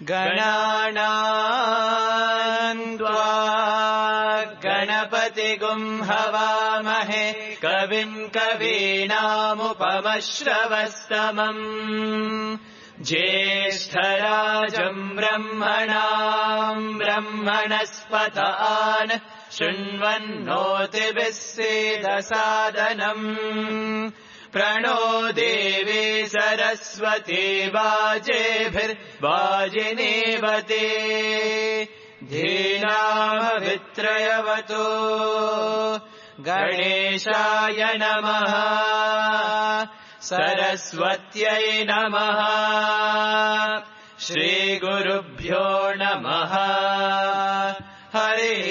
गणानां त्वा गणपतिगुं हवामहे कविं कवीनामुपमश्रवस्तमम् ज्येष्ठराजं ब्रह्मणां ब्रह्मणस्पत आन शृण्वन्नोतिभिः सीदसादनम् प्रणो देवी सरस्वती वाजेभिर्वाजिनीवते धीनामभित्रयवतो गणेशाय नमः सरस्वत्यै नमः श्रीगुरुभ्यो नमः हरि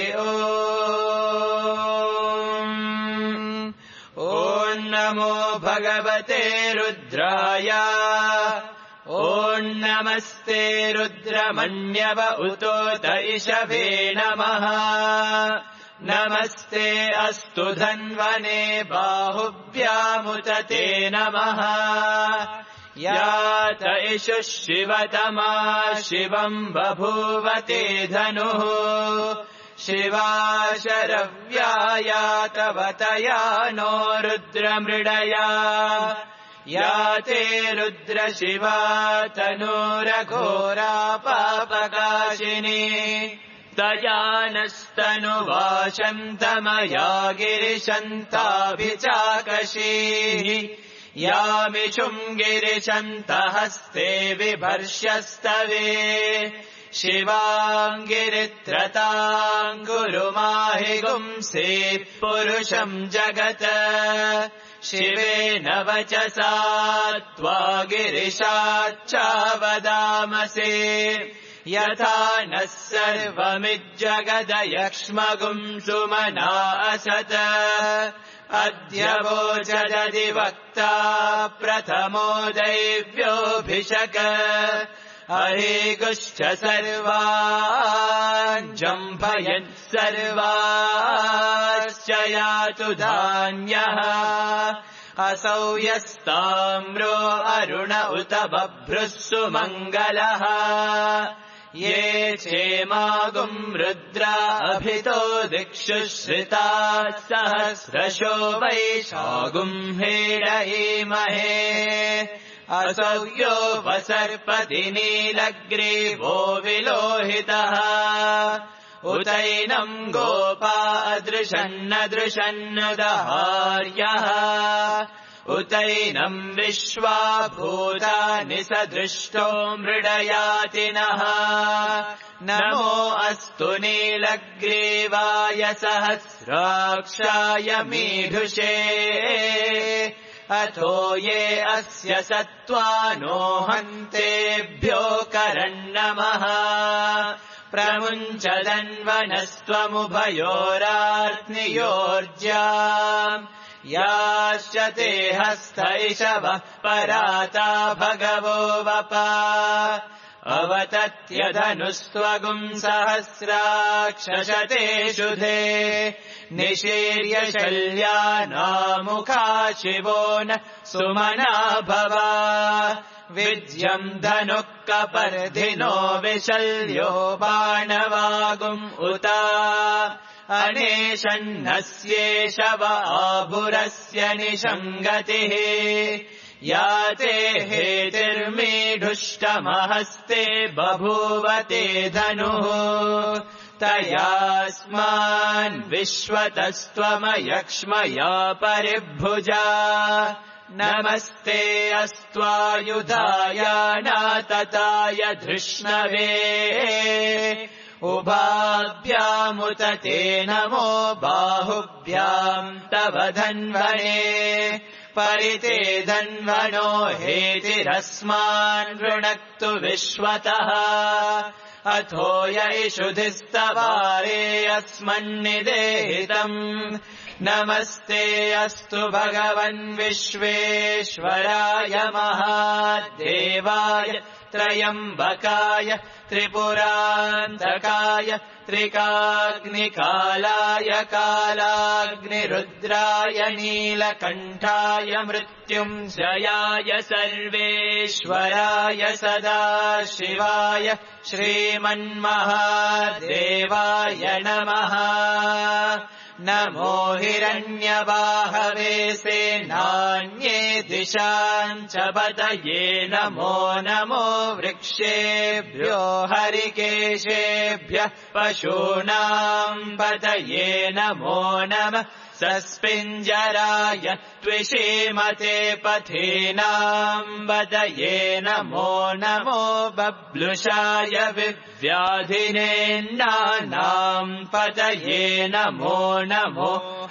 ओम् ॐ नमो भगवते रुद्राय ॐ नमस्ते रुद्रमन्यव उतोत इषभे नमः नमस्ते अस्तु धन्वने बाहुभ्यामुत ते नमः यात इषुः शिवतमा शिवम् बभूवते धनुः शिवा शरव्यायातवतया नो रुद्रमृडया याते रुद्रशिवा तनूरघोरा पापकाशिनी तया नस्तनुवाशन्तमया गिरिशन्ताभिचाकशीः यामिषुम् गिरिशन्तहस्ते बिभर्ष्यस्तवे शिवाङ्गिरित्रताम् गुरुमाहि गुंसे पुरुषम् जगत् शिवेन वचसा त्वा गिरिशाच्चावदामसे यथा नः सर्वमिज्जगदयक्ष्मगुं सुमना असत अद्य वोचदधिवक्ता प्रथमो दैव्योऽभिषक अहेगुश्च सर्वान् जम्भयन् सर्वाश्च यातु धान्यः असौ यस्ताम्रो अरुण उत बभ्रुः सुमङ्गलः ये क्षेमागुम् रुद्रा अभितो दिक्षु श्रिताः सहस्रशो वैशागुम् हेरयीमहे असौ यो वसर्पति नीलग्रीवो विलोहितः उतैनम् गोपा अदृशन्नदृशन्नदहार्यः उतैनम् विश्वा भूतानि सदृष्टो मृडयातिनः नमो अस्तु नीलग्रीवाय सहस्राक्षाय मीढुषे अथो ये अस्य सत्त्वानो हन्तेभ्यो करन्नमः प्रमुञ्चदन्वनस्त्वमुभयोरार्त्नियोर्ज्याम् याश्च ते हस्त इषवः पराता भगवो वपा अवतत्यधनुस्त्वगुम् सहस्राक्षशते शुधे निशीर्य शल्यानामुखा शिवो न सुमना भवा विद्यम् धनुः कपर्धिनो विशल्यो बाणवागुम् उता अनेशन्नस्येष वा आभुरस्य निषङ्गतिः याते हेतिर्मीढुष्टमहस्ते बभूवते धनुः तयास्मान् विश्वतस्त्वमयक्ष्मया परिभुजा नमस्ते अस्त्वायुधाय नातताय धृष्णवे उभाभ्यामुत ते नमो बाहुभ्याम् तव धन्वने परिते धन्वनो हेतिरस्मान् वृणक्तु विश्वतः अथो य इषुधिस्तवारे अस्मन्निदेहितम् नमस्ते अस्तु भगवन् विश्वेश्वराय महादेवाय त्र्यम्बकाय त्रिपुरान्तकाय त्रिकाग्निकालाय कालाग्निरुद्राय नीलकण्ठाय मृत्युञ्जयाय सर्वेश्वराय सदाशिवाय श्रीमन्महादेवाय नमः। नमो हिरण्यबाहवे सेनान्ये दिशाञ्च पतये नमो नमो वृक्षेभ्यो हरिकेशेभ्यः पशूनाम् पतये नमो नमः। सस्पिञ्जराय त्विषीमते पथीनाम् पतये नमो नमो। बब्लुषाय विव्याधिनेन्नानाम् पतये नमो नमो।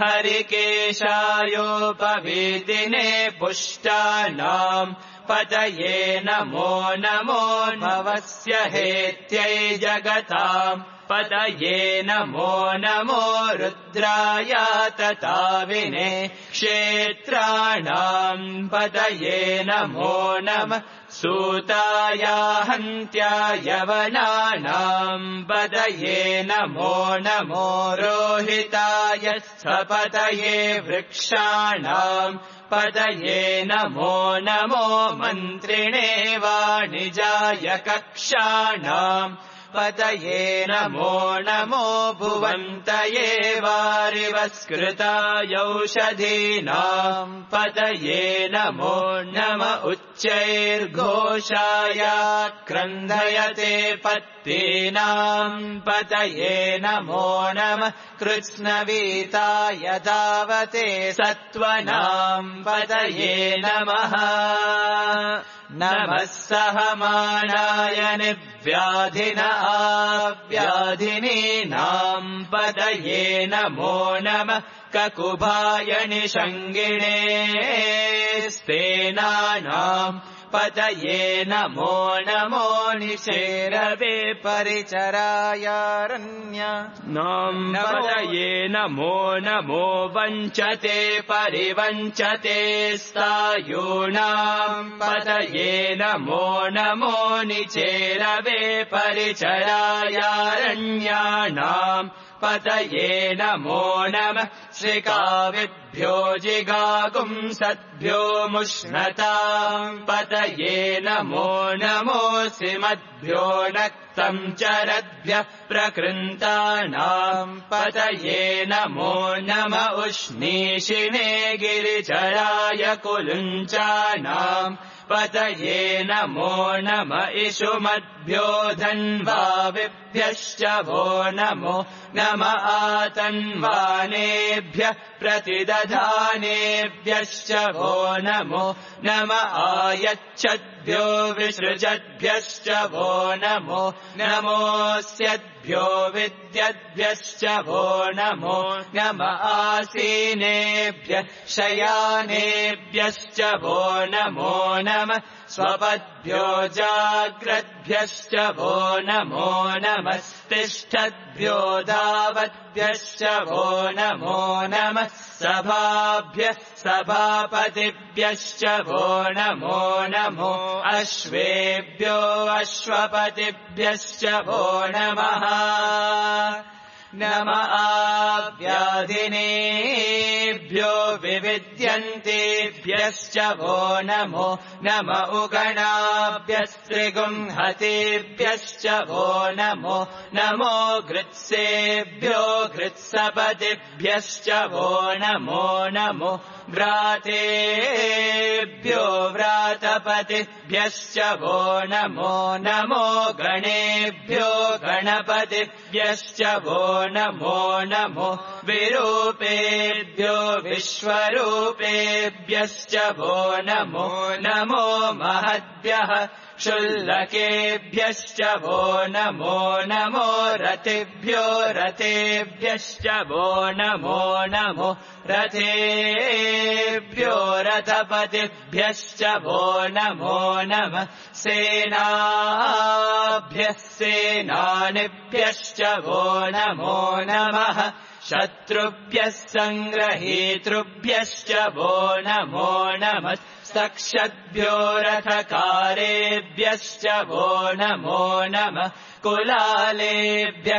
हरिकेशायोपवीतिने पुष्टानाम् पतये नमो नमो। भवस्य हेत्यै जगताम् पतये नमो नमो। रुद्राय तताविने क्षेत्राणाम् पतये नमो नमः। सूताय हन्त्याय वनानाम् पतये नमो नमो। रोहिताय स्थपतये वृक्षाणाम् पतये नमो नमो। मन्त्रिणे वाणिजाय कक्षाणाम् पतये नमो नमो। भुवन्तये वारिवस्कृतायौषधीनाम् पतये नमो नम। उच्चैर्घोषाय क्रन्दयते पत्तीनाम् पतये नमो नमः। कृत्स्नवीताय धावते सत्त्वनाम् पतये नमः। नमः सहमानाय निव्याधिन आव्याधिनीनाम् पतये नमो नमः। ककुभाय निषङ्गिणे स्तेनानाम् पतये नमो नमो। निशेरवे परिचरायारण्य नाम् पतये नमो नमो। वञ्चते परिवञ्चते स्थायूनाम् पतये नमो नमो। निचेरवे परिचरायारण्यानाम् पतये नमो नमः। श्रिकाविभ्यो जिगागुंसद्भ्यो मुष्णताम् पतये नमो नमो। सिमद्भ्यो नक्तम् चरद्भ्यः प्रकृन्तानाम् पतये नमो नम। उष्णीषिणे गिरिचराय कुलुञ्चानाम् पतये नमो नम। इषुमद्भ्यो धन्वाविभ्यश्च वो नमो नम। आतन्वानेभ्यः प्रतिदधानेभ्यश्च वो नमो नम। आयच्छद्भ्यो विसृजद्भ्यश्च वो नमो नमोऽस्यद्भ्यो विद्यद्भ्यश्च वो नमो नम। आसीनेभ्यः शयानेभ्यश्च वो नमो नमः। स्वपद्भ्यो जाग्रद्भ्यश्च वो नमो नमस्तिष्ठद्भ्यो धावद्भ्यश्च वो नमो नमः। सभाभ्यः सभापतिभ्यश्च वो नमो नमो। अश्वेभ्यो अश्वपतिभ्यश्च वो नमः नम। आव्याधिनेभ्यो विविद्यन्तेभ्यश्च वो नमो नम। उगणाभ्यस्त्रिगुंहतेभ्यश्च वो नमो नमो। घृत्सेभ्यो घृत्सपतिभ्यश्च वो नमो नमो। व्रातेभ्यो व्रातपतिभ्यश्च वो नमो नमो। गणेभ्यो गणपतिभ्यश्च वो नमो नमो। विरूपेभ्यो विश्वरूपेभ्यश्च वो नमो नमो। महद्भ्यः क्षुल्लकेभ्यश्च वो नमो नमो। रथेभ्यो रथेभ्यश्च वो नमो नमो। रथेभ्यो रथपतिभ्यश्च वो नमो नमः। सेनाभ्यः सेनानिभ्यश्च वो नमो नमः। शत्रुभ्यः सङ्ग्रहीतृभ्यश्च वो नमो नमः सक्षद्भ्यो रथकारेभ्यश्च वो नमो नमः कुलालेभ्यः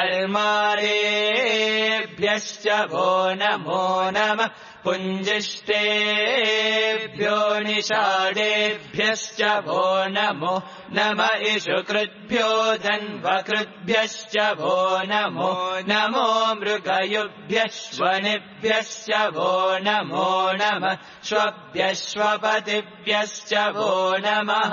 कर्मारेभ्यश्च वो नमो नमः पुञ्जिष्टेभ्यो निषाडेभ्यश्च वो नमो नम इषुकृद्भ्यो धन्वकृद्भ्यश्च वो नमो नमो मृगयुभ्यश्वनिभ्यश्च वो नमो नमः श्वभ्यश्वपतिभ्यश्च वो नमः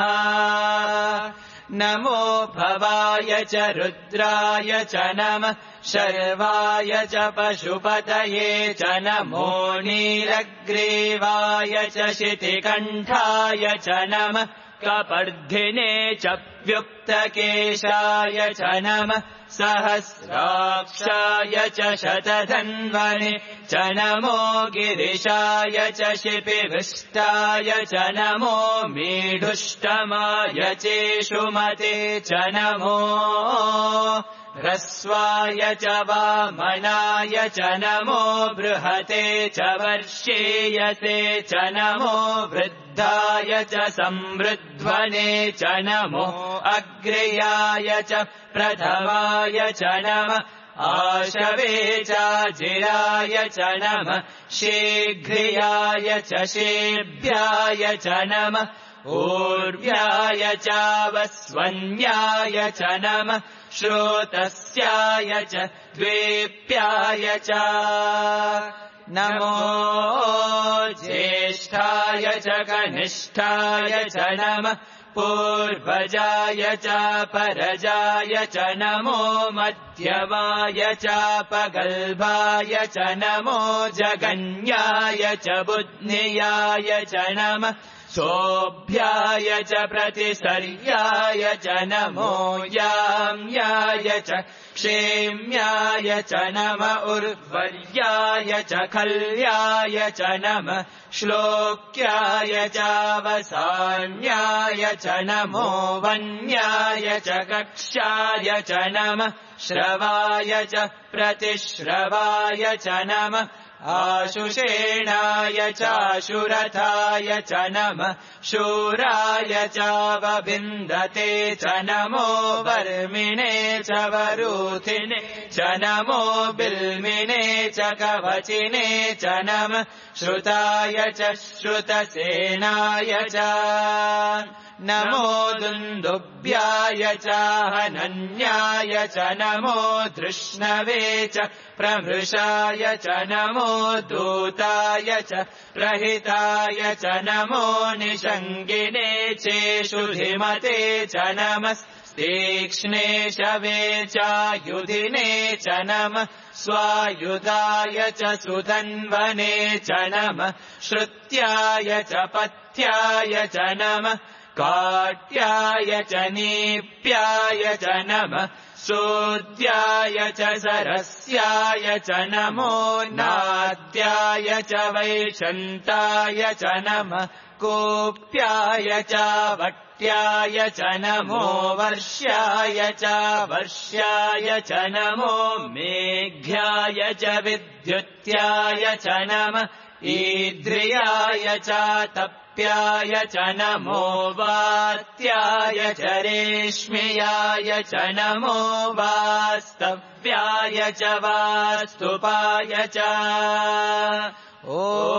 नमो भवाय च रुद्राय च नमः शर्वाय च पशुपतये च नमो नीलग्रीवाय च शितिकण्ठाय च नमः कपर्धिने च व्युक्तकेशाय च नमः सहस्राक्षाय च शतधन्वने च नमो गिरिशाय च शिपिविष्टाय च नमो मीढुष्टमाय चेषुमते च नमो ह्रस्वाय च वामनाय च नमो बृहते च वर्षीयते च नमो वृद्धाय च संवृध्वने च नमो अग्र्याय च प्रथमाय च नमः आशवे चाजिराय च नमः शीघ्रियाय च शेभ्याय च नमः ऊर्व्याय चावस्वन्याय च नमः श्रोतस्याय च द्वेप्याय च नमो ज्येष्ठाय च कनिष्ठाय च नमः पूर्वजाय च परजाय च नमो मध्यमाय च पगल्भाय च नमो जगन्याय च बुद्ध्याय च नमः सोऽभ्याय च प्रतिसर्याय च नमो याम्याय च क्षेम्याय च नम उर्वर्याय च खल्याय च नमः श्लोक्याय चावसान्याय च नमो वन्याय च कक्ष्याय च नमः श्रवाय च प्रतिश्रवाय च नमः आशुषेणाय चाशुरथाय च नमः शूराय चावविन्दते च नमो वर्मिणे च वरूथिने च नमो बिल्मिने च कवचिने च नमः श्रुताय च श्रुतसेनाय च नमो दुन्दुभ्याय च हनन्याय च नमो धृष्णवे च प्रमृषाय च नमो दूताय च प्रहिताय च नमो निषङ्गिने चेषुधिमते च नमः तीक्ष्णे शवे चायुधिने च नमः स्वायुधाय च सुधन्वने च नमः श्रुत्याय च पथ्याय च नमः काट्याय च नीप्याय च नमः सूद्याय च सरस्याय च नमो नाद्याय च वैशन्ताय च नमः कोप्याय च वट्याय च नमो वर्ष्याय च वर्ष्याय च नमो मेघ्याय च विद्युत्याय च नमः ईद्रियाय च तप्याय च नमो वात्याय च रेश्म्याय च नमो वास्तव्याय च वास्तुपाय च ॐ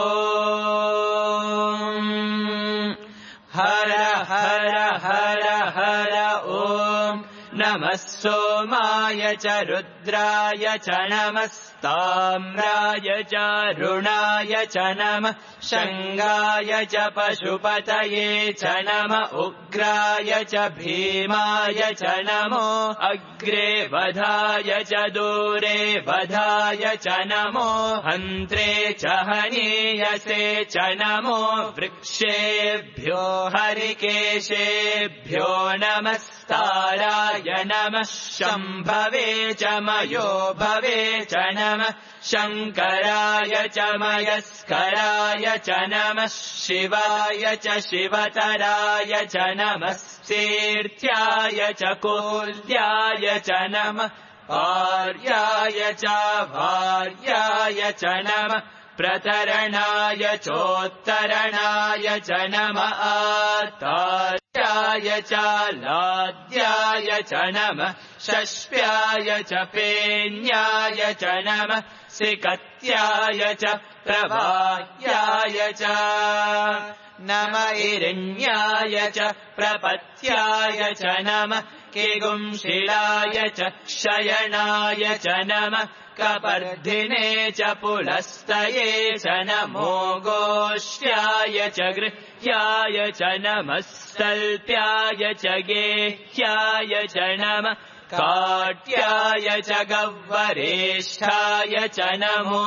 हर हर हर हर ॐ नमः सोमाय च रुद्राय च नमस्ताम्राय च रुणाय च नमः शङ्गाय च पशुपतये च नमः उग्राय च भीमाय च नमो अग्रे वधाय च दूरे वधाय च नमो हन्त्रे च हनीयसे च नमो वृक्षेभ्यो हरिकेशेभ्यो नमस्ताराय नमः शम्भवे च मयो भवे च नमः शङ्कराय च मयस्कराय च नमः शिवाय च शिवतराय च नमः तीर्थ्याय च कोल्याय च नमः आर्याय च भार्याय च नमः प्रतरणाय चोत्तरणाय च नमः आतार्याय च लाद्याय च नमः शश्व्याय च पेन्याय च नमः सिकत्याय च प्रभायाय च नम इरण्याय च प्रपत्याय च नमः किगुंशिलाय च क्षयणाय च नमः कपर्धिने च पुलस्तये च नमो गोष्ठ्याय च गृह्याय च नमः स्तल्प्याय च गेह्याय च नमः काट्याय च गह्वरेष्ठाय च नमो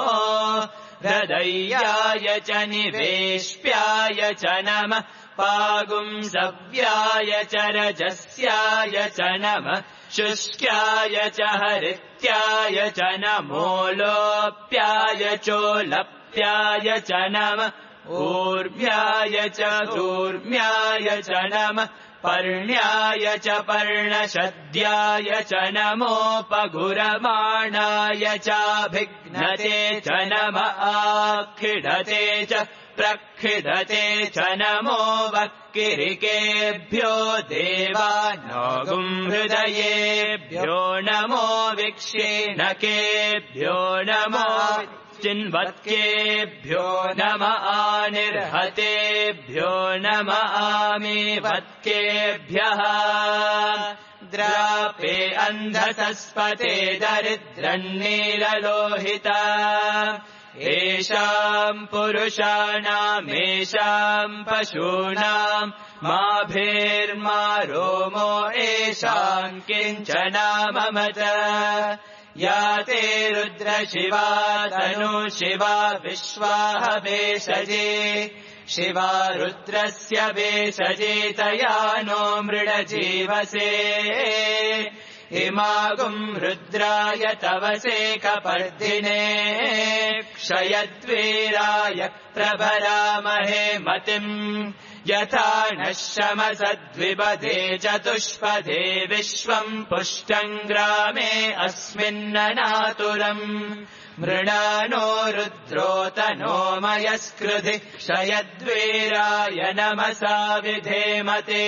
हृदयाय च निवेश्प्याय च नमः पागुंसव्याय च रजस्याय च नमः शुष्क्याय च हरित्याय च नमो लोप्याय चोलप्याय च नमः ऊर्व्याय च दूर्म्याय च नमः पर्ण्याय च पर्णशद्याय च नमोपगुरमाणाय चाभिघ्नते च नमः आखिडते च प्रक्षिधते च नमो वक्किरिकेभ्यो देवानागुं हृदयेभ्यो नमो विक्षीणकेभ्यो नमो चिन्वत्केभ्यो नमः आनिर्हतेभ्यो नमः आमीवत्केभ्यः द्रापे अन्धसस्पते दरिद्रन्नीललोहिता येषाम् पुरुषाणामेषाम् पशूनाम् माभेर्मा रोमो येषाम् किञ्चनाममत या ते रुद्रशिवा तनु शिवा विश्वाह भेषजे शिवा रुद्रस्य भेषजे तया नो मृडजीवसे इमागुम् रुद्राय तवसे कपर्दिने क्षयद्वीराय प्रभरामहे मतिम् यथा नः शमसद्विपदे चतुष्पदे विश्वम् पुष्टम् ग्रामे अस्मिन्ननातुरम् मृणानो रुद्रोतनो मयस्कृधि क्षयद्वीराय नमसा विधेमते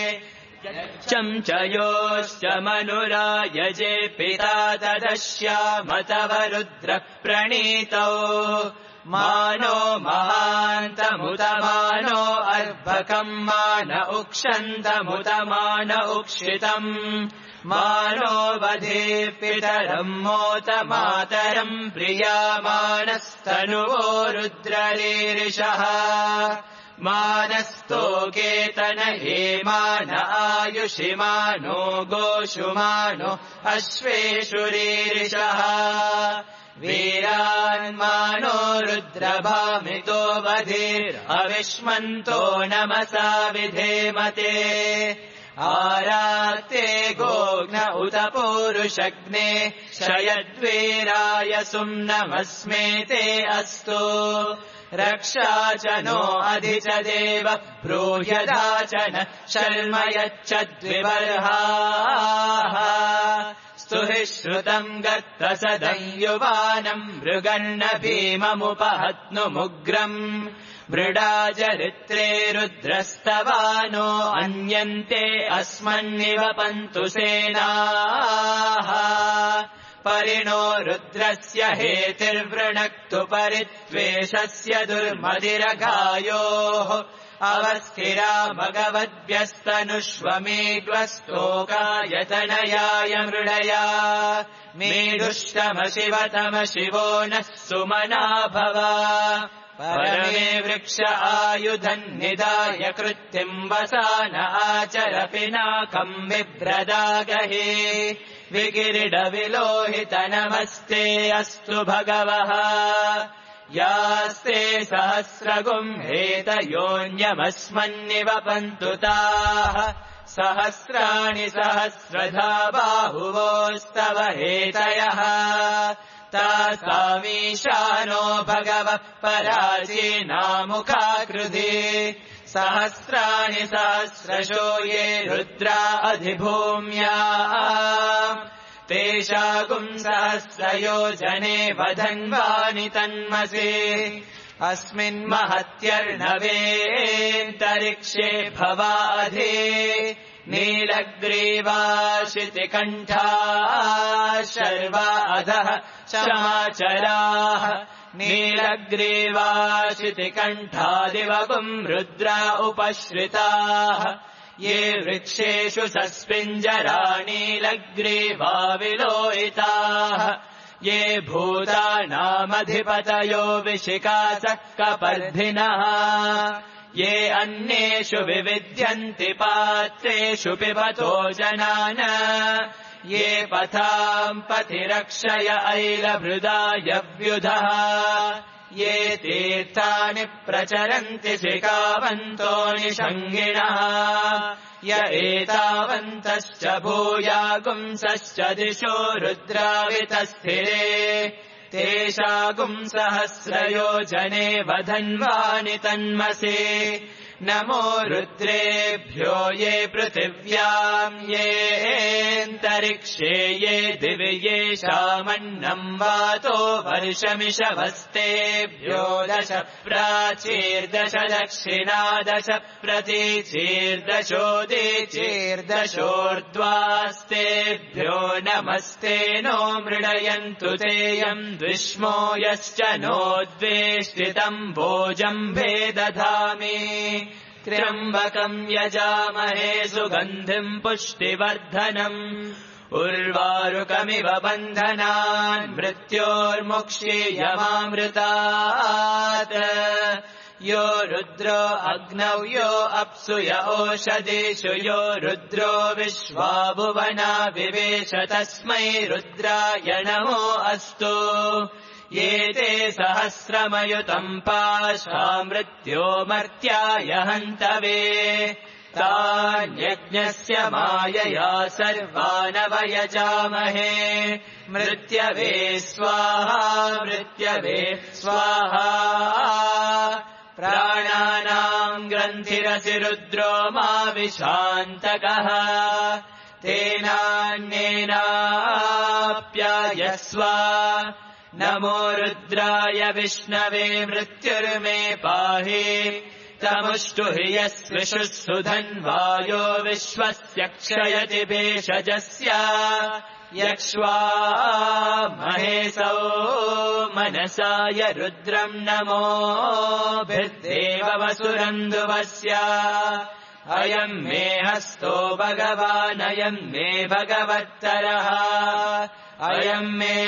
चञ्चयोश्च मनुरायजे पिता तदश्याम तव रुद्र प्रणीतौ मानो महान्तमुतमानो अर्भकम् मान उक्षन्तमुतमान उक्षितम् मानो वधे पितरम् मोत मातरम् प्रियामानस्तनुवो रुद्ररीरिषः मानस्तोकेतन हेमान आयुषिमानो गोषुमानो अश्वेषुरीरिषः वीरान्मानो रुद्रभामितो वधीरविष्मन्तो नमसा विधेमते आरात्ते गोघ्न उत पूरुषग्ने क्षयद्वीराय सुम्नमस्मेते अस्तु रक्षा च नो अधि च देव ब्रूह्यदा च न शर्म यच्छद्विबर्हाः स्तुहि श्रुतम् गत्तसदम् युवानम् मृगन्न भीममुपहत्नुमुग्रम् मृडाचरित्रे रुद्रस्तवानो अन्यन्ते अस्मन्निव पन्तु सेनाः परिणो रुद्रस्य हेतिर्वृणक्तु परित्वेषस्य दुर्मदिरगायोः अवस्थिरा भगवद्भ्यस्तनुष्वमेग्वस्तोकायतनयाय मृडया मेढुष्टमशिवतमशिवो नः सुमना भव परमे वृक्ष आयुधन्निदाय कृत्तिम् वसान आचर पिनाकम् बिभ्रदागहे विकिरीडविलोहितनमस्ते अस्तु भगवः यास्ते सहस्रगुम् हेतयोऽन्यमस्मन्निव पन्तु ताः सहस्राणि सहस्रधा बाहुवोस्तव हेतयः तासामीशानो भगवः पराचीनामुखाकृधि सहस्राणि सहस्रशो ये रुद्रा अधिभूम्या तेषागुम् सहस्रयोजने वधन्वानि तन्मसे अस्मिन्महत्यर्णवेऽन्तरिक्षे भवाधे नीलग्रीवाशितिकण्ठाः शर्वा अधः क्षमाचराः नीलग्रीवाशितिकण्ठादिवगुम् रुद्रा उपश्रिताः ये वृक्षेषु सस्पिञ्जरा नीलग्रीवा विलोहिताः ये भूतानामधिपतयो विशिखासः कपर्धिनः ये अन्येषु विविध्यन्ति पात्रेषु पिबतो जनान ये पथाम् पथिरक्षय ऐलभृदायव्युधः ये तीर्थानि प्रचरन्ति शिखावन्तो निषङ्गिणः य एतावन्तश्च भूयागुंसश्च दिशो रुद्रावितस्थिरे तेषागुम् सहस्रयोजने वधन्वानि तन्मसे नमो रुद्रेभ्यो ये पृथिव्याम् येऽन्तरिक्षे ये दिवि येषामन्नम् वातो वर्षमिषवस्तेभ्यो 10 प्राचीर्दश दक्षिणा 10 प्रतीचीर्दशोदीचीर्दशोर्ध्वास्तेभ्यो नमस्ते नो मृडयन्तु तेयम् द्विष्मो यश्च नो द्वेष्टितम् भोजम्भे दधामि त्र्यम्बकम् यजामहे सुगन्धिम् पुष्टिवर्धनम् उर्वारुकमिव बन्धनान् मृत्योर्मुक्ष्येयमामृतात् यो रुद्रो अग्नौ यो अप्सु य ओषधीषु यो रुद्रो विश्वा भुवना विवेश तस्मै रुद्राय नमो अस्तु ये ते सहस्रमयुतम् पाशा मृत्यो मर्त्याय हन्तवे तान्यज्ञस्य मायया सर्वानवयजामहे मृत्यवे स्वाहा मृत्यवे स्वाहा प्राणानाम् ग्रन्थिरसि रुद्रो मा विशान्तकः तेनान्येनाप्यायस्व नमो रुद्राय विष्णवे मृत्युर्मे पाहि तमुष्टुहि यस्विषुः सुधन्वायो विश्वस्य क्षयति भेषजस्य यक्ष्वा महेशो मनसाय रुद्रम् नमोभिर्देववसुरन्धुवस्य अयम् मे हस्तो भगवान् अयम् मे भगवत्तरः अयम् मे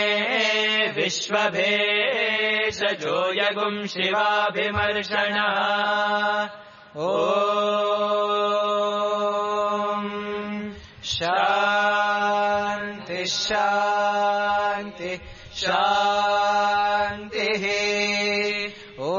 विश्वभेषजो यगुम् शिवाभिमर्शनः ॐ शान्ति शान्ति शान्तिः ॐ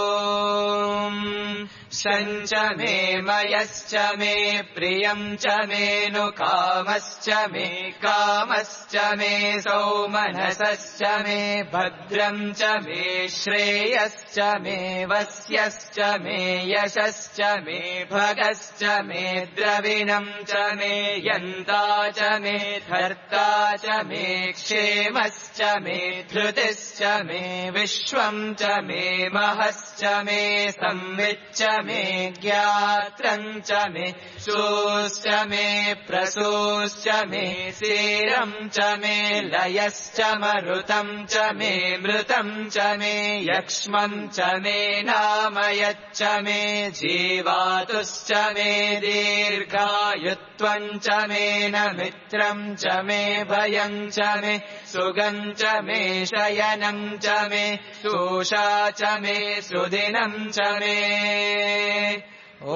सञ्च मे मयश्च मे प्रियम् च मेऽनुकामश्च मे कामश्च मे सौमनसश्च मे भद्रम् च मे श्रेयश्च मे वस्यश्च मे यशश्च मे भगश्च मे द्रविणम् च मे यन्ता च मे धर्ता च मे क्षेमश्च मे धृतिश्च मे विश्वम् च मे महश्च मे संविच्च मे ज्ञात्रम् च मे शोश्च मे प्रसोश्च मे सीरम् च मे लयश्च मरुतम् च मे मृतम् च मे यक्ष्मम् च मे नामयच्च मे जीवातुश्च मे दीर्घायुत्वम् च मे नमित्रम् च मे भयम् च मे सुगम् च मे शयनम् च मे शोषा च मे सुदिनम् च मे ॐ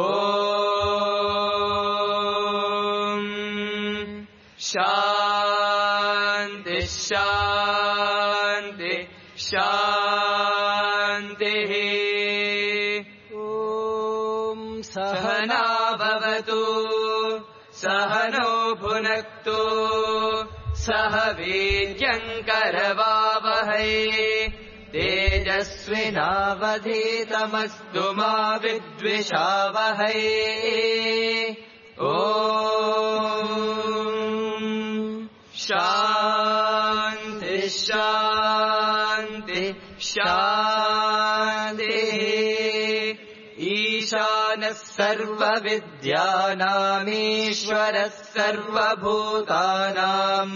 शान्ति शान्ति शान्तिः ॐ सहना भवतु सहनो भुनक्तु सह वीर्यङ्करवावहै तेजस्विनावधीतमस्तु मा विद्विषावहै ॐ शान्ति शान्ति शान्तिः ईशानः सर्वविद्यानामीश्वरः सर्वभूतानाम्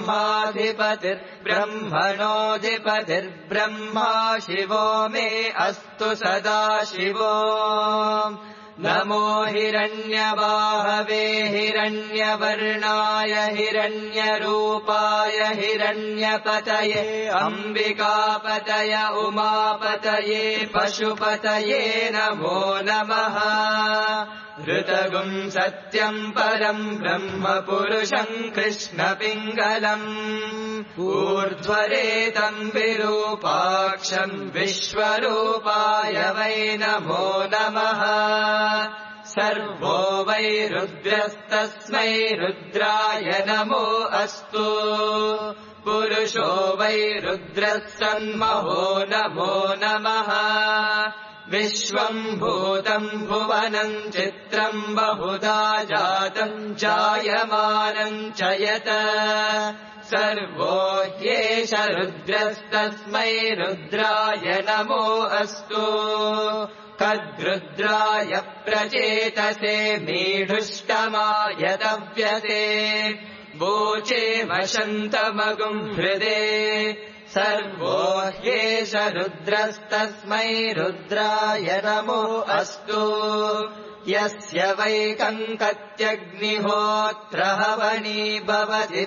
ब्रह्माधिपतिर्ब्रह्मणोऽधिपतिर्ब्रह्मा शिवो मे अस्तु सदा शिवो नमो हिरण्यबाहवे हिरण्यवर्णाय हिरण्यरूपाय हिरण्यपतये अम्बिकापतय उमापतये पशुपतये नमो नमः ऋतगुं सत्यम् परम् ब्रह्म पुरुषम् कृष्णपिङ्गलम् ऊर्ध्वरेतम् विरूपाक्षम् विश्वरूपाय वै नमो नमः सर्वो वै रुद्रस्तस्मै रुद्राय नमो अस्तु पुरुषो वै रुद्रः सन्महो नमो नमः विश्वम् भूतम् भुवनम् चित्रम् बहुधा जातम् जायमानम् च यत् सर्वो ह्येष रुद्रस्तस्मै रुद्राय नमो अस्तु कद्रुद्राय प्रचेतसे मीढुष्टमाय दव्यते वोचे वशन्तमगुम् हृदे सर्वो ह्येष रुद्रस्तस्मै रुद्राय नमो अस्तु यस्य वैकङ्कत्यग्निहोत्र हवनी भवति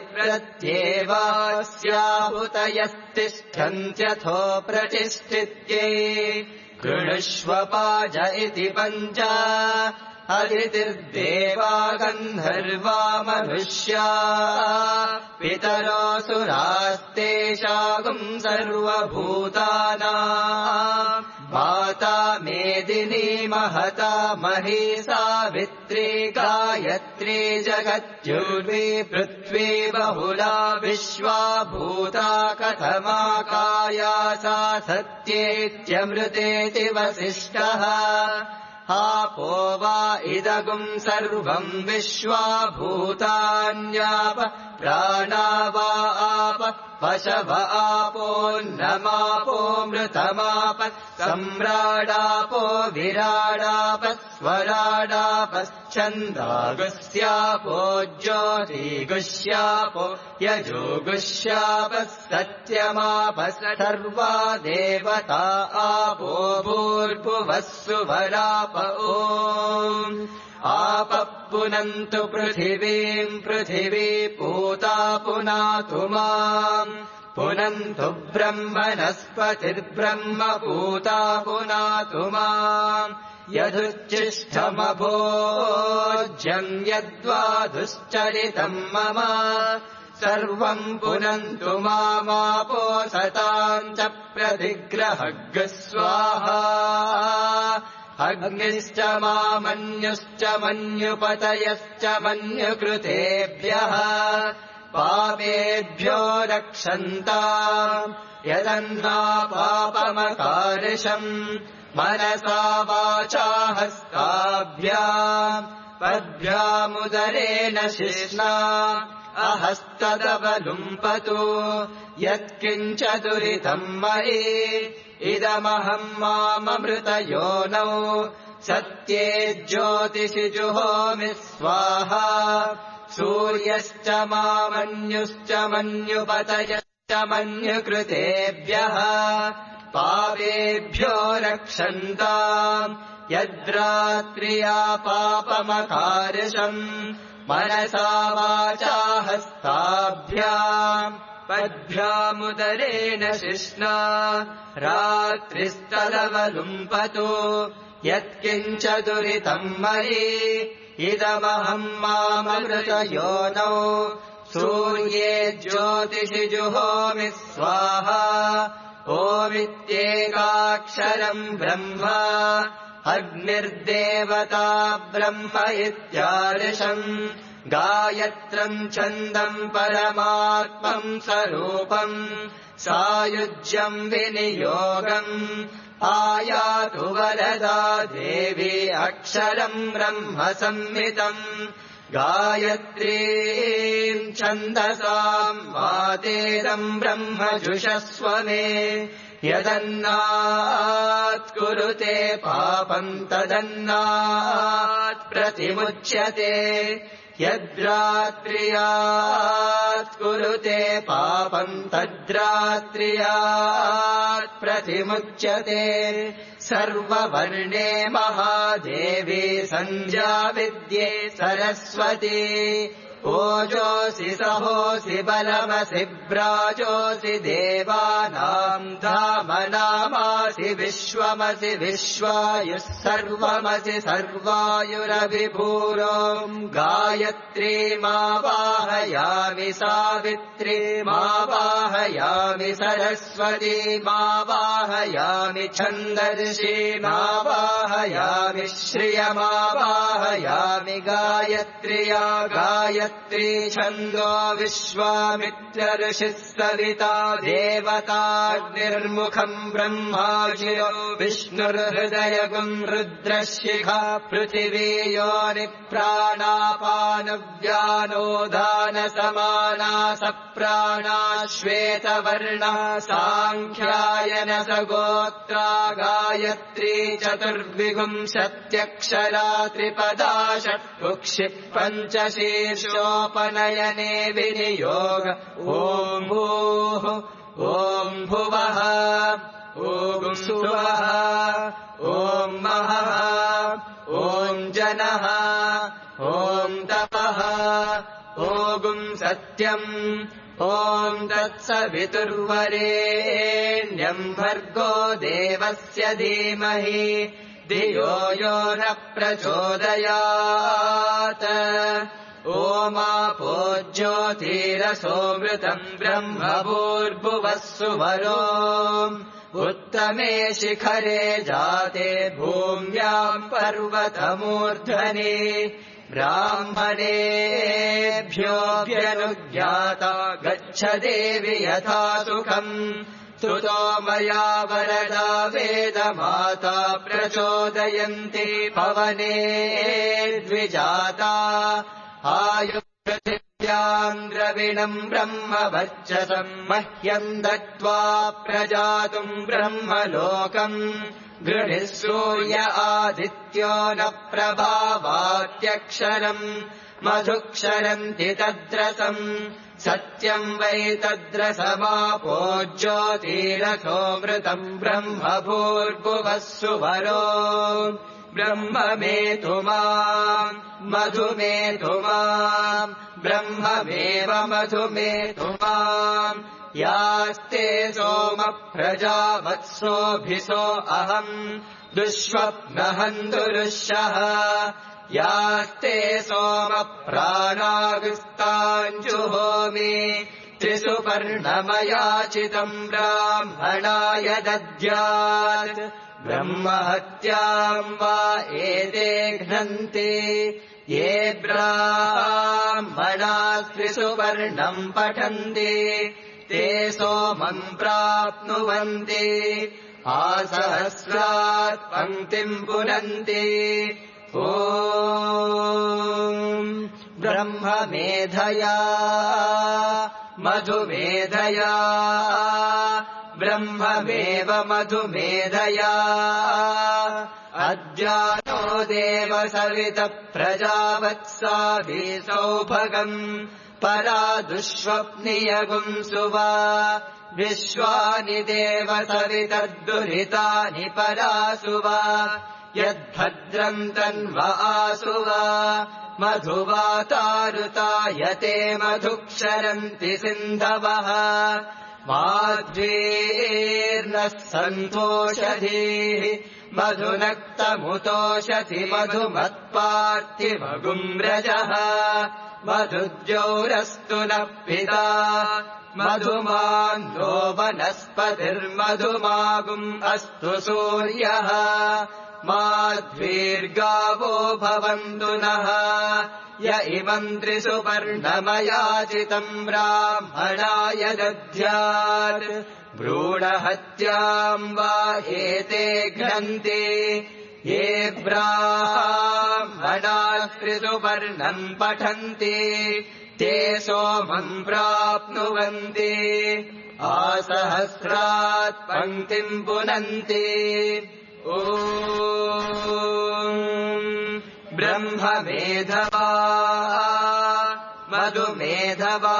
प्रत्येवास्याहुतयस्तिष्ठन्त्यथो प्रतिष्ठित्यै कृणुष्व पाज इति पञ्च अदितिर्देवा गन्धर्वा मनुष्या पितरोऽसुरास्तेषागुम् सर्वभूतानाम् माता मेदिनी महता मही सावित्री गायत्री जगत्युर्वी पृथ्वी बहुला विश्वा भूता कथमाकाया सा सत्येत्यमृतेति वसिष्ठः आपो वा इदगुम् सर्वम् विश्वा भूतान्याप प्राणा वा आप पशव आपोऽन्नमापो मृतमाप सम्राडापो विराडाप स्वराडापश्छन्दागुस्यापो ज्योतिगुष्यापो यजोगुष्यापः सत्यमाप सर्वा देवता आपो भूर्भुवः सुवराप ॐ आपः पुनन्तु पृथिवीम् पृथिवी पूता पुनातु माम् पुनन्तु ब्रह्मणस्पतिर्ब्रह्म पूता पुनातु माम् यदुच्छिष्टमभोज्यम् यद्वा दुश्चरितम् मम सर्वम् पुनन्तु मामापो सताम् च प्रतिग्रहग् स्वाहा अग्निश्च मामन्युश्च मन्युपतयश्च मन्युकृतेभ्यः पापेभ्यो रक्षन्ताम् यदन्ना पापमकार्षम् मनसा वाचा हस्ताभ्याम् पद्भ्यामुदरेण शिश्ना अहस्तदवलुम्पतु यत्किञ्च दुरितम् मयि इदमहम् माममृतयोनौ सत्ये ज्योतिषि जुहोमि स्वाहा सूर्यश्च मामन्युश्च मन्युपतयश्च मन्युकृतेभ्यः पापेभ्यो रक्षन्ताम् यद्रात्र्या पापमकार्षम् मनसा वाचा हस्ताभ्याम् पद्भ्यामुदरेण शिश्ना रात्रिस्तदवलुम्पतु यत्किञ्च दुरितम् मयि इदमहम् माममृतयोनौ सूर्ये ज्योतिषि जुहोमि स्वाहा ओमित्येकाक्षरम् ब्रह्म अग्निर्देवता ब्रह्म इत्यार्षम् गायत्रम् छन्दम् परमात्मम् स्वरूपम् सायुज्यम् विनियोगम् आयातु वरदा देवी अक्षरम् ब्रह्म संहितम् गायत्रीम् छन्दसाम् मातेदम् ब्रह्म जुषस्व मे यदन्नात् कुरुते पापम् तदन्नात् प्रतिमुच्यते यद्रात्र्यात् कुरुते पापम् तद्रात्र्यात् प्रतिमुच्यते सर्ववर्णे महादेवी सञ्ज्ञा विद्ये सरस्वती ओजोऽसि सहोऽसि बलमसि व्राजोऽसि देवानाम् धामनामासि विश्वमसि विश्वायुः सर्वमसि सर्वायुरभिभूरोम् गायत्रीमावाहयामि सावित्रीमावाहयामि सरस्वतीमावाहयामि छन्दर्षीमावाहयामि श्रियमावाहयामि गायत्र्या गायत्री छन्दो विश्वामित्रऋषिः सविता देवताग्निर्मुखम् ब्रह्माजियो विष्णुर्हृदयगुम् रुद्रशिखा पृथिवी योनिप्राणापानव्यानोदानसमाना सप्राणा श्वेतवर्णा साङ्ख्यायन सगोत्रा गायत्री चतुर्विंशत्यक्षरा त्रिपदा षट्कुक्षि पञ्चशीर्षोपनयने विनियोग ॐ भूः ॐ भुवः ॐ सुवः ॐ महः ॐ जनः ॐ तपः ॐ सत्यम् ॐ तत्सवितुर्वरेण्यम् भर्गो देवस्य धीमहि धियो यो न प्रचोदयात् ओमापो ज्योतिरसोऽमृतम् ब्रह्म भूर्भुवः सुवरो उत्तमे शिखरे जाते भूम्याम् पर्वतमूर्ध्वनि ब्राह्मणेभ्योऽभ्यनुज्ञाता गच्छ देवि यथा सुखम् स्तुतो मया वरदा वेदमाता प्रचोदयन्ति पवने द्विजाता आयुपृथिव्याम् द्रविणम् ब्रह्म वर्चसम् मह्यम् दत्त्वा प्रजातुम् ब्रह्मलोकम् गृणिः सूर्य आदित्यो न प्रभावात्यक्षरम् मधुक्षरन्ति तद्रसम् सत्यम् वै तद्रसमापो ज्योतिरसोऽमृतम् ब्रह्म भूर्भुवः सुवरो ब्रह्म मेतु माम् मधुमेतु माम् ब्रह्ममेव मधुमेतु माम् यास्ते सोम प्रजावत्सोऽभिसो अहम् दुष्स्वप्नहन्तुरुष्यः यास्ते सोम प्राणागस्ताञ्जुहोमि त्रिसुपर्णमयाचितम् ब्राह्मणाय दद्यात् ब्रह्महत्याम् वा एते घ्नन्ति ये ब्राह्मणाः त्रिसुपर्णम् पठन्ति ते सोमम् प्राप्नुवन्ति आसहस्रात् पङ्क्तिम् पुनन्ति ॐ ब्रह्ममेधया मधुमेधया ब्रह्ममेव मधुमेधया अद्यानो देव सवितः प्रजावत्साभि सौभगम् परा दुष्स्वप्नियगुम् सुवा विश्वानि देव सवितर्दुरितानि परासुवा यद्भद्रम् तन्वा आसुवा मधुवातारुतायते मधुक्षरन्ति सिन्धवः माध्वीर्नः सन्तोषधीः मधुनक्तमुतोषति मधुमत्पार्थिमगुम्रजः मधुद्यौरस्तु नः पिता मधुमान्दो वनस्पतिर्मधुमागुम् अस्तु सूर्यः माध्वीर्गावो भवन्तु नः य इमम् त्रिसुपर्णमयाचितम् ब्राह्मणाय दद्यात् भ्रूणहत्याम् वा एते घ्नन्ति ये ब्राह्मणाः ब्राह्मणास्त्रिसुपर्णम् पठन्ति ते सोमम् प्राप्नुवन्ति आसहस्रात् पङ्क्तिम् पुनन्ति ॐ ब्रह्ममेधवा मधुमेधवा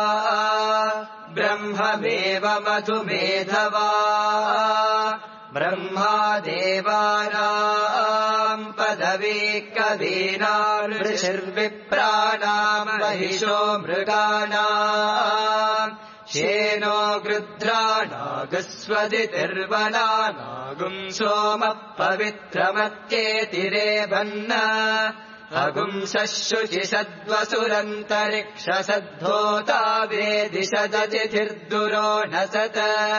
ब्रह्ममेव मधुमेधवा ब्रह्मादेवानाम् पदवी कवीनाम् ऋषिर्विप्राणाम् महिषो मृगाणाम् शेनो गृध्राणागस्वदितिर्वना नागुम् सोमः पवित्रमत्येतिरेवन्न अगुंसः शुचिषद्वसुरन्तरिक्षसद्धोता वेदिशदतिथिर्दुरो न सत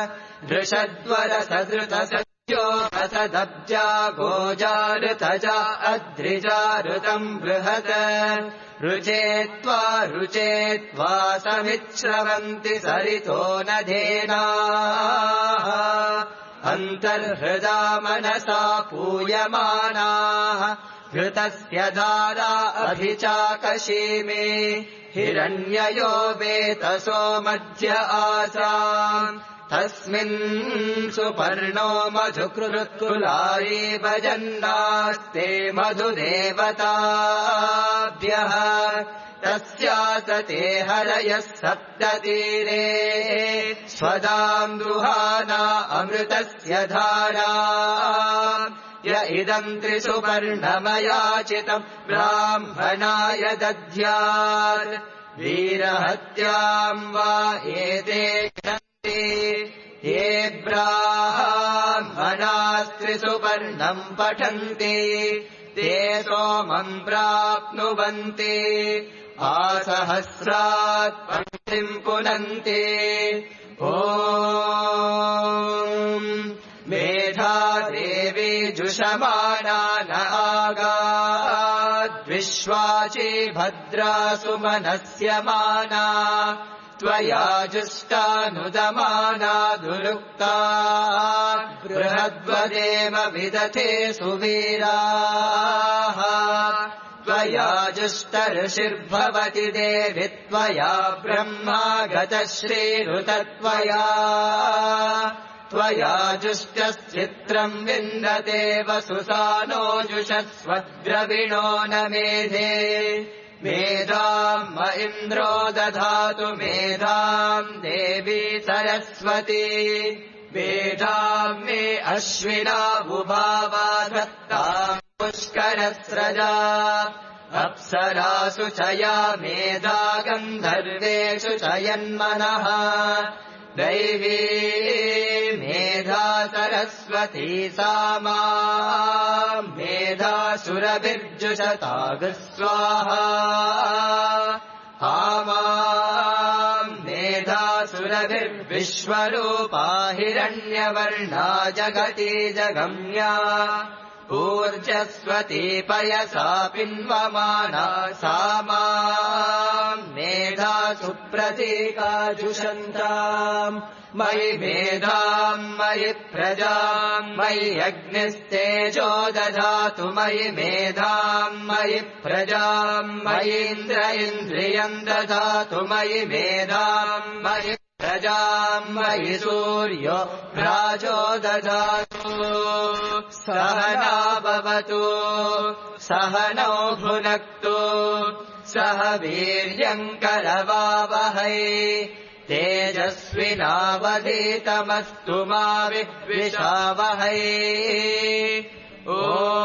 दृषद्वरसधृतसत्यो असदब्जा गोजाऋतजा अद्रिजाऋतम् बृहत् रुचेत्वा समिच्छ्रवन्ति सरितो नधेनाः अन्तर्हृदा मनसा पूयमानाः घृतस्य धारा अभिचाकशीमे हिरण्ययो वेतसो मध्य आसाम् तस्मिन् सुपर्णो मधुकृत्कुलारी भजन्नास्ते मधुदेवताभ्यः तस्यातते हरयः सप्ततीरे स्वदाम् दुहाना अमृतस्य धारा य इदम् त्रिसुपर्णमयाचितम् ब्राह्मणाय दध्यात् वीरहत्याम् वा एते ये ब्राह्मणास्त्रिसुपर्णम् पठन्ति ते सोमम् प्राप्नुवन्ति आसहस्रात् पङ्क्तिम् पुनन्ति ॐ मेधा देवी जुषमाना न आगाद्विश्वाची भद्रा सुमनस्यमाना त्वया जुष्टानुदमाना दुरुक्ता बृहद्वदेव विदथे सुवीराः त्वया जुष्टऋषिर्भवति देवि त्वया ब्रह्मा गतश्रीरुतत्वया त्वया जुष्टश्चित्रम् विन्दते वसुसानो जुषस्वद्रविणो न मेधे मेधाम् म इन्द्रो दधातु मेधाम् देवी सरस्वती मेधाम् मे अश्विना बुभावा धत्ताम् पुष्करस्रजा अप्सरासु च या मेधा गन्धर्वेषु च यन्मनः दैवी मेधा सरस्वती सा माम् मेधा सुरभिर्जुषतागस्वाहा आमाम् मेधा सुरभिर्विश्वरूपा हिरण्यवर्णा जगती जगम्या ऊर्जस्वती पयसा पिन्वमाना सा माम् मेधा सुप्रतीका जुषन्ताम् मयि मेधाम् मयि प्रजाम् मयि अग्निस्तेजो दधातु मयि मेधाम् मयि प्रजाम् मयीन्द्र इन्द्रियम् दधातु मयि मेधाम् मयि प्रजाम् मयि सूर्यो राजो दधातु सहना भवतु सहनौ भुनक्तु सह वीर्यम् करवावहै तेजस्विनावधीतमस्तु मा विद्विषावहै ॐ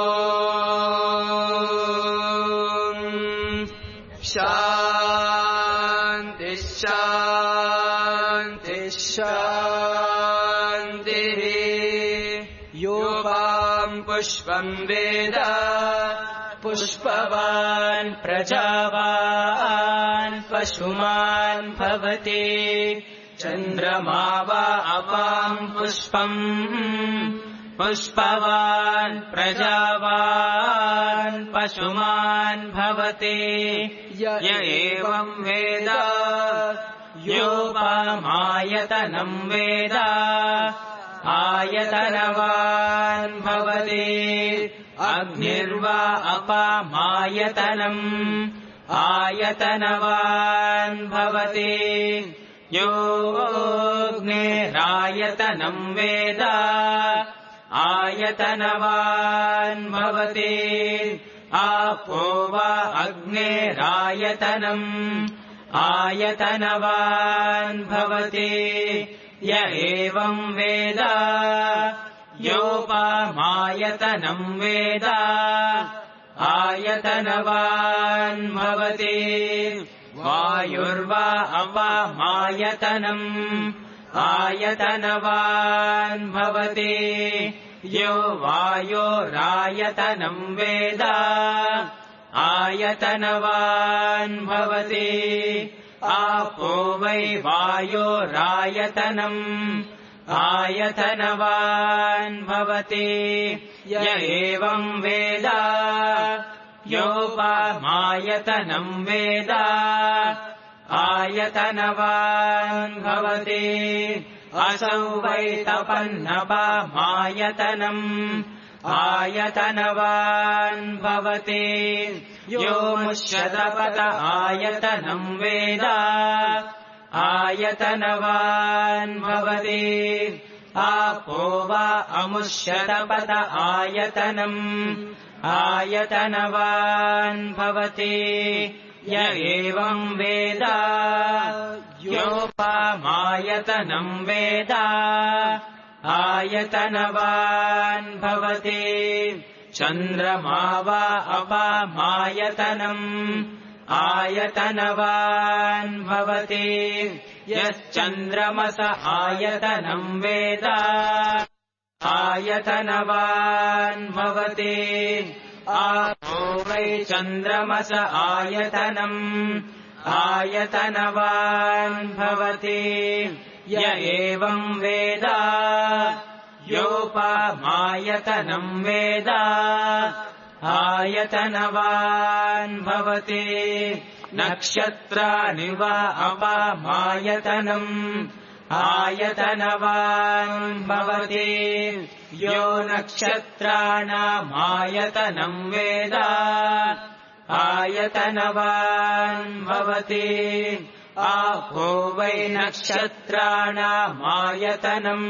शान्ति शान्ति शान्तिः यो वाम् पुष्पम् वेद पुष्पवान् प्रजावान् पशुमान् भवति चन्द्रमा वा अपाम् पुष्पम् पुष्पवान् प्रजावान् पशुमान् भवति य एवम् वेद योपामायतनम् वेद आयतनवान् भवति अग्निर्वा अपामायतनम् आयतनवान् भवति योऽग्निरायतनम् वेद आयतनवान् भवति आपो वा अग्निरायतनम् आयतनवान् भवति य एवम् वेद योपामायतनम् वेद आयतनवान् भवति वायुर्वा अपामायतनम् आयतनवान् भवति यो वायोरायतनम् वेद आयतनवान् भवति आपो वै वायोरायतनम् आयतनवान् भवति य एवम् वेद योपामायतनम् वेद आयतनवान् भवति असौ वै तपन्नपामायतनम् आयतनवान् भवति यो मुष्यतपत आयतनम् वेद आयतनवान् भवति आपो वा अमुष्यतपत आयतनम् आयतनवान् भवति य एवम् वेद योपामायतनम् वेद आयतनवान् भवति चन्द्रमा वा अपामायतनम् आयतनवान् भवति यश्चन्द्रमस आयतनम् वेद आयतनवान् भवति आपो वै चन्द्रमस आयतनम् आयतनवान् भवति य एवम् वेद योपामायतनम् वेद आयतनवान् भवति नक्षत्राणि वा अपामायतनम् आयतनवान् भवति यो नक्षत्राणामायतनम् वेद आयतनवान् भवति आपो वै नक्षत्राणामायतनम्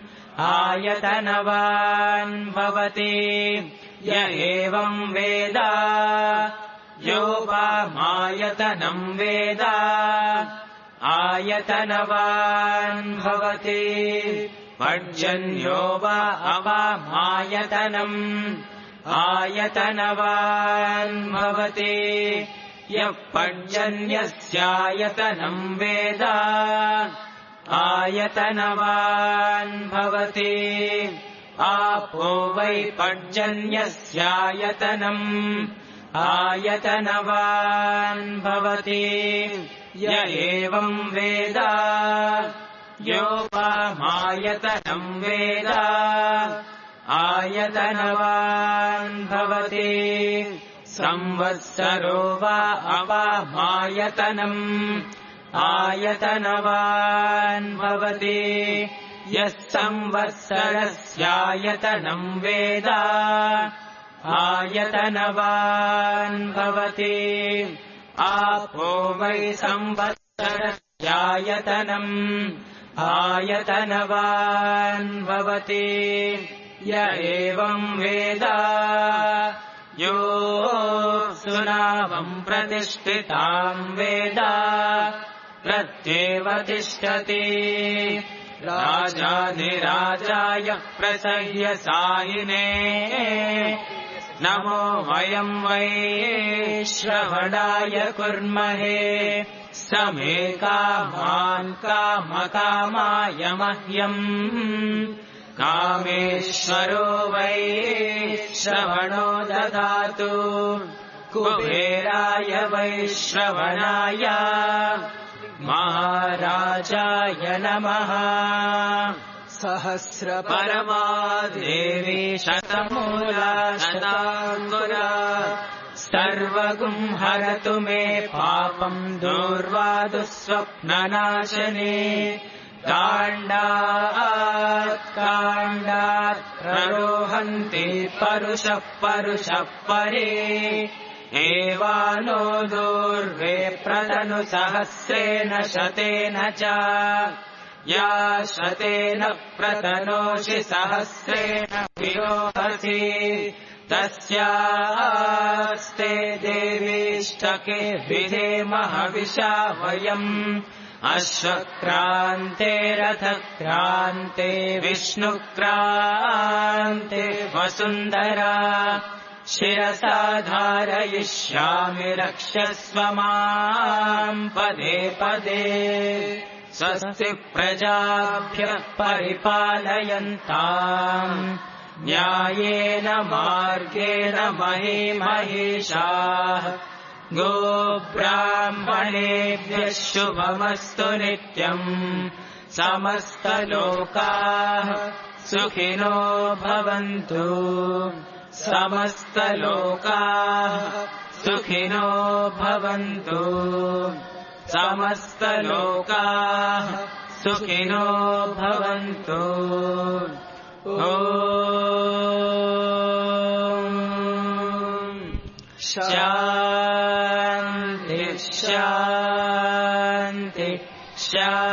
आयतनवान् भवति य एवम् वेद योपामायतनम् वेद आयतनवान् भवति पर्जन्यो वा अपामायतनम् आयतनवान् भवति यः पर्जन्यस्यायतनम् वेद आयतनवान् भवति आपो वै पर्जन्यस्यायतनम् आयतनवान् भवति य एवम् वेद योपामायतनम् वेद आयतनवान् भवति संवत्सरो वा अपामायतनम् आयतनवान् भवति यः संवत्सरस्यायतनम् वेद आयतनवान् भवति आपो वै संवत्सरस्यायतनम् आयतनवान् भवति य एवम् वेद यो सुनावम् प्रतिष्ठिताम् वेद प्रत्येव तिष्ठति राजाधिराजाय प्रसह्य सायिने नमो वयम् वै श्रवणाय कुर्महे समे कामान् कामकामाय मह्यम् कामेश्वरो वै श्रवणो ददातु कुबेराय वै श्रवणाय महाराजाय नमः सहस्रपरमा देवी शतमूला शताङ्कुरा सर्वगुं हरतु मे पापम् दूर्वा दुःस्वप्ननाशने काण्डात् काण्डात् प्ररोहन्ति परुषः परुषः परे एवानो दूर्वे प्रतनुसहस्रेण शतेन च या शतेन प्रतनोषि सहस्रेण विरोहसि तस्यास्ते देवीष्टके विधेमः हविषा वयम् अश्वक्रान्ते रथक्रान्ते विष्णुक्रान्ते वसुन्धरा शिरसा धारयिष्यामि रक्षस्व माम् पदे पदे स्वस्ति प्रजाभ्यः परिपालयन्ताम् न्यायेन मार्गेण महीमहीषाः गोब्राह्मणेभ्यः शुभमस्तु नित्यम् समस्तलोकाः सुखिनो भवन्तु समस्तलोकाः सुखिनो भवन्तु समस्तलोकाः सुखिनो भवन्तु शान्ति शान्ति शान्ति